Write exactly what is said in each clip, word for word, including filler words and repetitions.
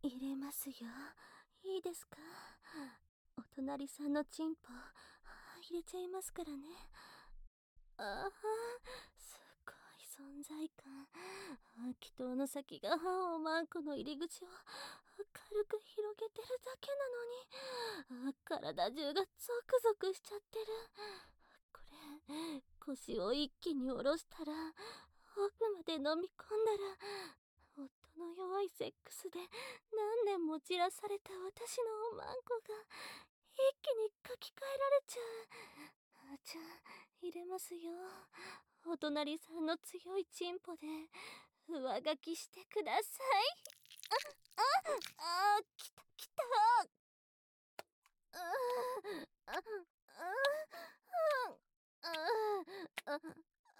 入れますよ。いいですか？お隣さんのチンポ入れちゃいますからね。ああ、すっごい存在感。祈祷の先がおまんこの入り口を軽く広げてるだけなのに、体中がゾクゾクしちゃってる。これ、腰を一気に下ろしたら奥まで飲み込んだら、夫の弱いセックスで何年もじらされた私のおまんこが一気に書き換えられちゃう。あ、じゃあ入れますよ。お隣さんの強いチンポで上書きしてください。あああ、きたきた。ああああああああ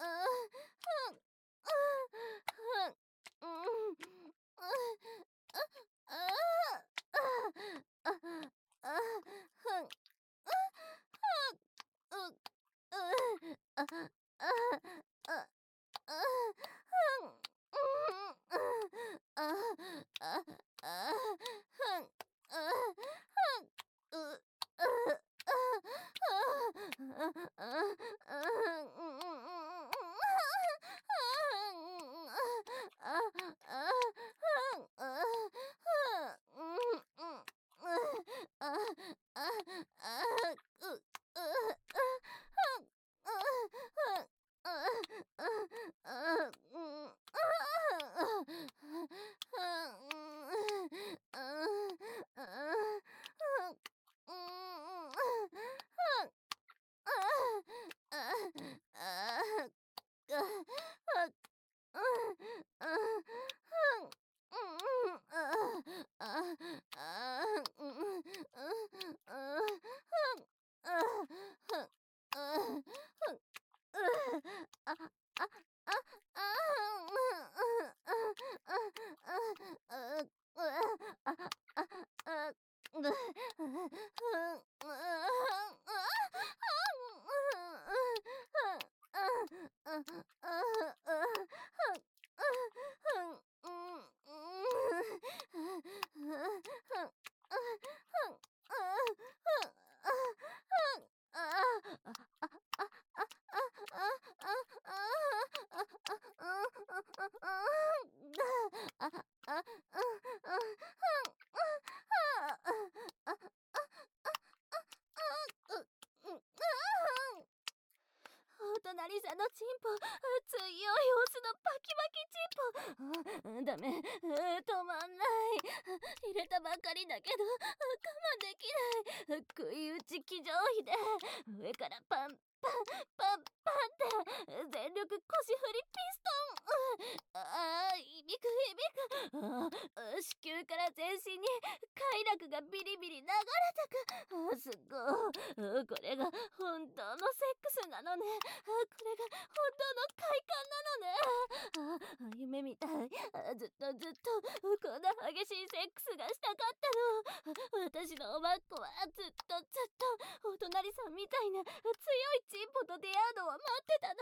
お隣さんのチンポ、強いオスのバキバキチンポ。あ、ダメ、止まんない。入れたばかりだけど我慢できない。食い打ち騎乗位で上からパンパンパンパンって全力腰振りピストン。ああ、響く響く。ああ、子宮から全身に快楽がビリビリ流れてく。あ、すっごい。これが本当のセックスなのね。これが本当の快感なのね。あ、夢みたい。あ、ずっとずっとこんな激しいセックスがしたかったの。私のおまっこはずっとずっとお隣さんみたいな強いチンポと出会うのを待ってたの。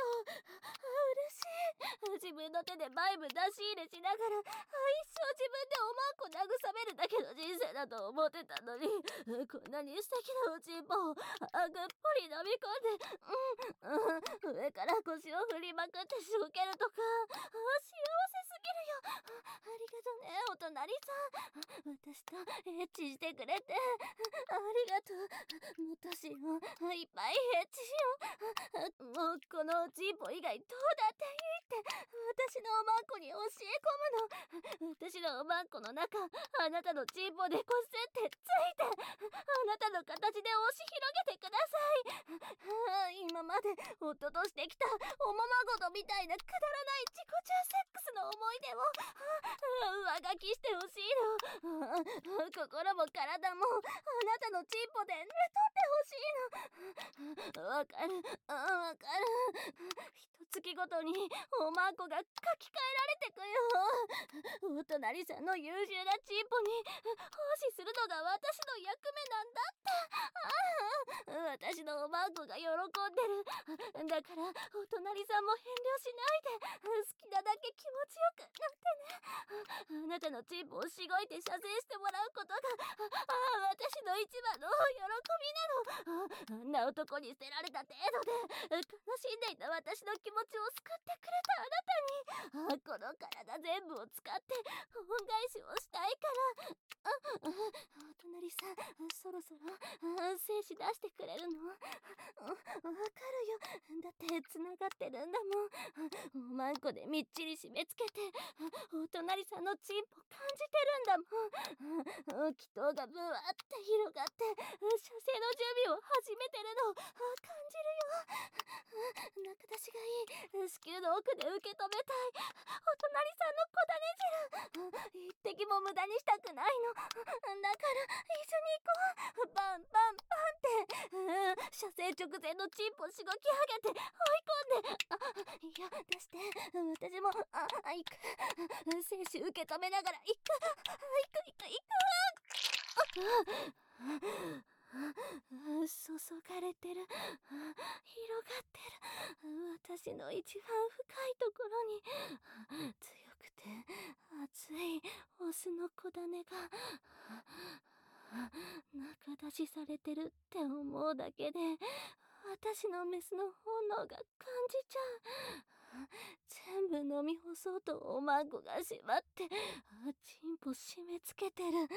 嬉しい。自分の手でバイブ出し入れしながら一生自分でおまんこ慰めるだけの人生だと思ってたのに、こんなに素敵なおちんぽをあぐっぽり飲み込んで、うん、うん、上から腰を振りまくってしょけるとか、あ、幸せすぎるよ。ありがとね、お隣さん。私とエッチしてくれてありがとう。もっとしよう。いっぱいエッチしよう。もうこのチンポ以外どうだっていいって私のおまんこに教え込むの。私のおまんこの中、あなたのチンポでこすってついて、あなたの形で押し広げてください。今まで夫としてきたおままごとみたいなくだらない自己中セックスの思い出を上書きしてほしいの。心も体もあなたのチンポで寝取ってほしいの。わかる、わかる。一月ごとにおまんこが書き換えられてくよ。お隣さんの優秀なチンポに奉仕するのが私の役目なんだって。ああ、私のおまんこが喜んでる。だからお隣さんも遠慮しないで好きなだけ気持ちよくなってね。 あなたのチンポをしごいて射精してもらうことが、ああ私の一番の喜びなの。ああんな男に捨てられた程度で悲しんでいた私の気持ちを救ってくれたあなたに、あこの体全部を使って恩返しをしたいから。ああお隣さん、そろそろあ精子出してくれるの？わかるよ、だってつながってるんだもん。おまんこでみっちり締め付けてお隣さんのチンポ感じてるんだもん。気筒がブワーって広がって射精の準備を始めてるのを感じるよ。中出しがいい。子宮の奥で受け止めたい。お隣さんの小種汁一滴も無駄にしたくないの。だから一緒に行こう。バンバンバンって、射精直前のチンポしごき上げて追い込んで、あいや出して、私もあ行く。精子受け止めながら行く行く行く行く。注がれてる、広がってる、私の一番深いところに強くて熱いオスの子種が中出しされてるって思うだけで私のメスの本能が感じちゃう。全部飲み干そうとおまんこが縛ってチンポ締め付けてる。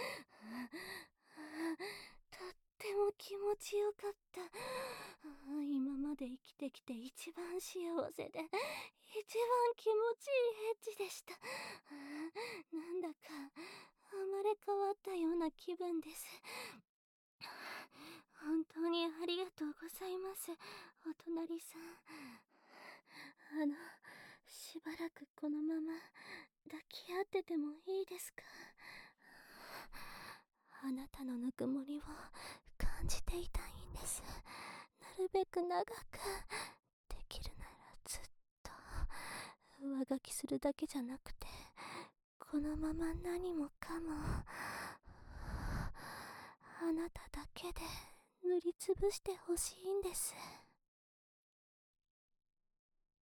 とっても気持ちよかった。今まで生きてきて一番幸せで一番気持ちいいエッチでした。なんだか生まれ変わったような気分です。本当にありがとうございます、お隣さん。あのしばらくこのまま抱き合っててもいいですか？あなたのぬくもりを感じていたいんです。なるべく長く、できるならずっと上書きするだけじゃなくてこのまま何もかもあなただけで塗りつぶしてほしいんです。